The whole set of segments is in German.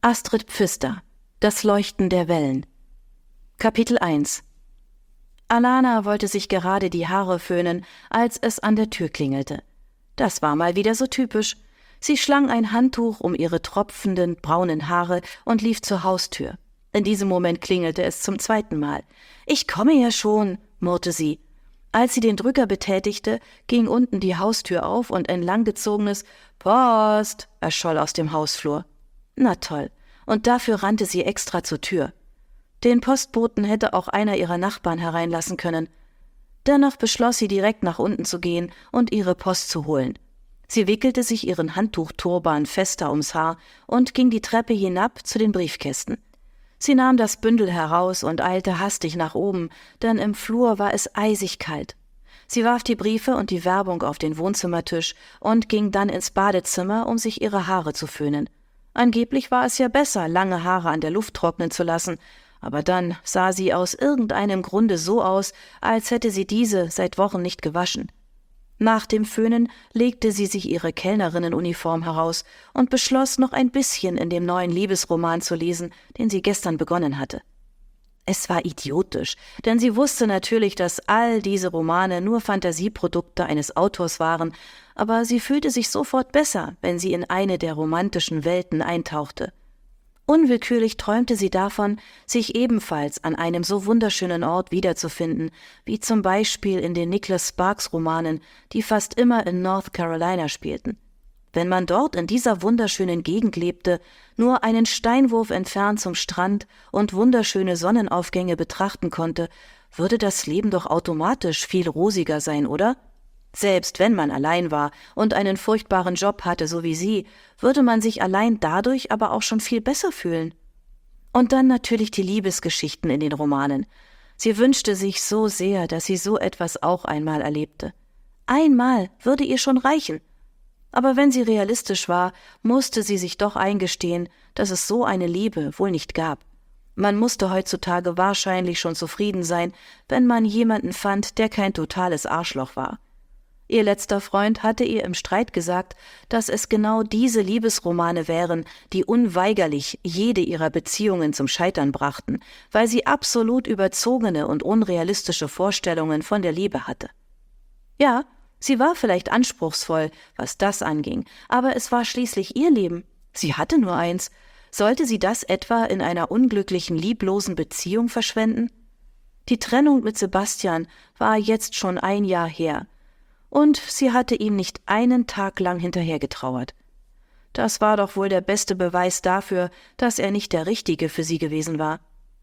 Astrid Pfister, Das Leuchten der Wellen. Kapitel 1. Alana wollte sich gerade die Haare föhnen, als es an der Tür klingelte. Das war mal wieder so typisch. Sie schlang ein Handtuch um ihre tropfenden, braunen Haare und lief zur Haustür. In diesem Moment klingelte es zum zweiten Mal. »Ich komme ja schon«, murrte sie. Als sie den Drücker betätigte, ging unten die Haustür auf und ein langgezogenes »Post« erscholl aus dem Hausflur. Na toll, und dafür rannte sie extra zur Tür. Den Postboten hätte auch einer ihrer Nachbarn hereinlassen können. Dennoch beschloss sie, direkt nach unten zu gehen und ihre Post zu holen. Sie wickelte sich ihren Handtuchturban fester ums Haar und ging die Treppe hinab zu den Briefkästen. Sie nahm das Bündel heraus und eilte hastig nach oben, denn im Flur war es eisig kalt. Sie warf die Briefe und die Werbung auf den Wohnzimmertisch und ging dann ins Badezimmer, um sich ihre Haare zu föhnen. Angeblich war es ja besser, lange Haare an der Luft trocknen zu lassen, aber dann sah sie aus irgendeinem Grunde so aus, als hätte sie diese seit Wochen nicht gewaschen. Nach dem Föhnen legte sie sich ihre Kellnerinnenuniform heraus und beschloss, noch ein bisschen in dem neuen Liebesroman zu lesen, den sie gestern begonnen hatte. Es war idiotisch, denn sie wusste natürlich, dass all diese Romane nur Fantasieprodukte eines Autors waren, aber sie fühlte sich sofort besser, wenn sie in eine der romantischen Welten eintauchte. Unwillkürlich träumte sie davon, sich ebenfalls an einem so wunderschönen Ort wiederzufinden, wie zum Beispiel in den Nicholas Sparks-Romanen, die fast immer in North Carolina spielten. Wenn man dort in dieser wunderschönen Gegend lebte, nur einen Steinwurf entfernt zum Strand und wunderschöne Sonnenaufgänge betrachten konnte, würde das Leben doch automatisch viel rosiger sein, oder? Selbst wenn man allein war und einen furchtbaren Job hatte, so wie sie, würde man sich allein dadurch aber auch schon viel besser fühlen. Und dann natürlich die Liebesgeschichten in den Romanen. Sie wünschte sich so sehr, dass sie so etwas auch einmal erlebte. Einmal würde ihr schon reichen. Aber wenn sie realistisch war, musste sie sich doch eingestehen, dass es so eine Liebe wohl nicht gab. Man musste heutzutage wahrscheinlich schon zufrieden sein, wenn man jemanden fand, der kein totales Arschloch war. Ihr letzter Freund hatte ihr im Streit gesagt, dass es genau diese Liebesromane wären, die unweigerlich jede ihrer Beziehungen zum Scheitern brachten, weil sie absolut überzogene und unrealistische Vorstellungen von der Liebe hatte. Ja, sie war vielleicht anspruchsvoll, was das anging, aber es war schließlich ihr Leben. Sie hatte nur eins. Sollte sie das etwa in einer unglücklichen, lieblosen Beziehung verschwenden? Die Trennung mit Sebastian war jetzt schon 1 Jahr her. Und sie hatte ihm nicht einen Tag lang hinterhergetrauert. Das war doch wohl der beste Beweis dafür, dass er nicht der Richtige für sie gewesen war.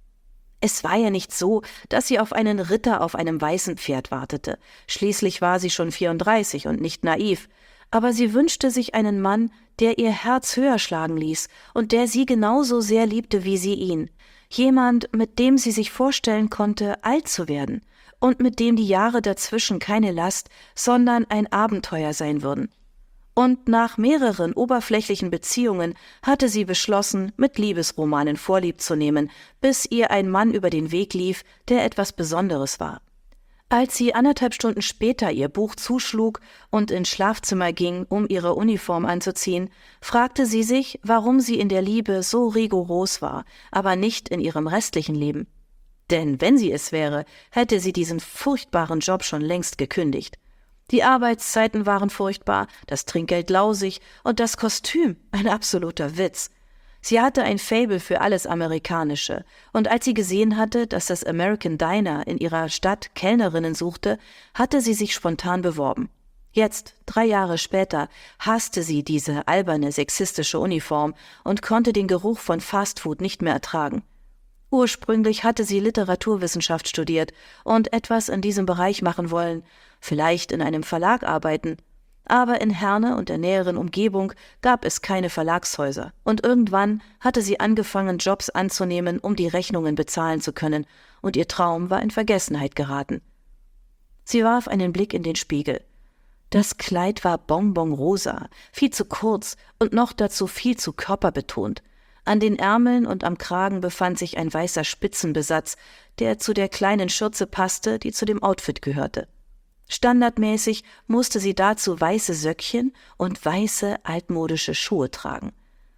Es war ja nicht so, dass sie auf einen Ritter auf einem weißen Pferd wartete. Schließlich war sie schon 34 und nicht naiv. Aber sie wünschte sich einen Mann, der ihr Herz höher schlagen ließ und der sie genauso sehr liebte wie sie ihn. Jemand, mit dem sie sich vorstellen konnte, alt zu werden und mit dem die Jahre dazwischen keine Last, sondern ein Abenteuer sein würden. Und nach mehreren oberflächlichen Beziehungen hatte sie beschlossen, mit Liebesromanen Vorlieb zu nehmen, bis ihr ein Mann über den Weg lief, der etwas Besonderes war. Als sie 1,5 Stunden später ihr Buch zuschlug und ins Schlafzimmer ging, um ihre Uniform anzuziehen, fragte sie sich, warum sie in der Liebe so rigoros war, aber nicht in ihrem restlichen Leben. Denn wenn sie es wäre, hätte sie diesen furchtbaren Job schon längst gekündigt. Die Arbeitszeiten waren furchtbar, das Trinkgeld lausig und das Kostüm ein absoluter Witz. Sie hatte ein Faible für alles Amerikanische, und als sie gesehen hatte, dass das American Diner in ihrer Stadt Kellnerinnen suchte, hatte sie sich spontan beworben. Jetzt, 3 Jahre später, hasste sie diese alberne, sexistische Uniform und konnte den Geruch von Fastfood nicht mehr ertragen. Ursprünglich hatte sie Literaturwissenschaft studiert und etwas in diesem Bereich machen wollen, vielleicht in einem Verlag arbeiten. Aber in Herne und der näheren Umgebung gab es keine Verlagshäuser und irgendwann hatte sie angefangen, Jobs anzunehmen, um die Rechnungen bezahlen zu können, und ihr Traum war in Vergessenheit geraten. Sie warf einen Blick in den Spiegel. Das Kleid war bonbonrosa, viel zu kurz und noch dazu viel zu körperbetont. An den Ärmeln und am Kragen befand sich ein weißer Spitzenbesatz, der zu der kleinen Schürze passte, die zu dem Outfit gehörte. Standardmäßig musste sie dazu weiße Söckchen und weiße altmodische Schuhe tragen.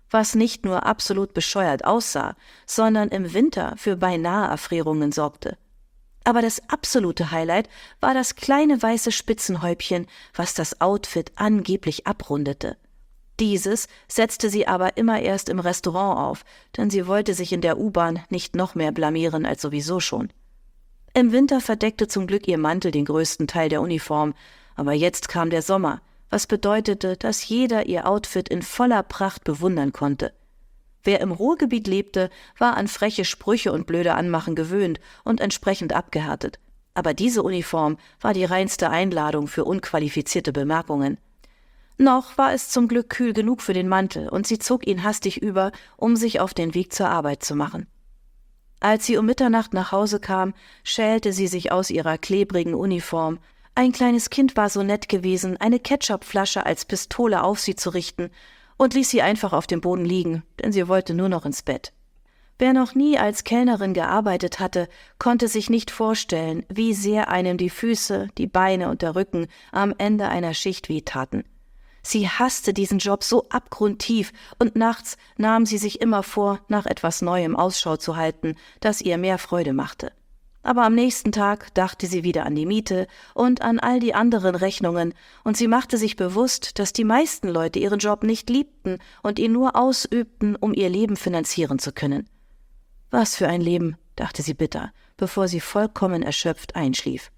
was nicht nur absolut bescheuert aussah, sondern im Winter für beinahe Erfrierungen sorgte. Aber das absolute Highlight war das kleine weiße Spitzenhäubchen, was das Outfit angeblich abrundete. Dieses setzte sie aber immer erst im Restaurant auf, denn sie wollte sich in der U-Bahn nicht noch mehr blamieren als sowieso schon. Im Winter verdeckte zum Glück ihr Mantel den größten Teil der Uniform, aber jetzt kam der Sommer, was bedeutete, dass jeder ihr Outfit in voller Pracht bewundern konnte. Wer im Ruhrgebiet lebte, war an freche Sprüche und blöde Anmachen gewöhnt und entsprechend abgehärtet. Aber diese Uniform war die reinste Einladung für unqualifizierte Bemerkungen. Noch war es zum Glück kühl genug für den Mantel, und sie zog ihn hastig über, um sich auf den Weg zur Arbeit zu machen. Als sie um Mitternacht nach Hause kam, schälte sie sich aus ihrer klebrigen Uniform. Ein kleines Kind war so nett gewesen, eine Ketchupflasche als Pistole auf sie zu richten, und ließ sie einfach auf dem Boden liegen, denn sie wollte nur noch ins Bett. Wer noch nie als Kellnerin gearbeitet hatte, konnte sich nicht vorstellen, wie sehr einem die Füße, die Beine und der Rücken am Ende einer Schicht wehtaten. Sie hasste diesen Job so abgrundtief, und nachts nahm sie sich immer vor, nach etwas Neuem Ausschau zu halten, das ihr mehr Freude machte. Aber am nächsten Tag dachte sie wieder an die Miete und an all die anderen Rechnungen, und sie machte sich bewusst, dass die meisten Leute ihren Job nicht liebten und ihn nur ausübten, um ihr Leben finanzieren zu können. Was für ein Leben, dachte sie bitter, bevor sie vollkommen erschöpft einschlief.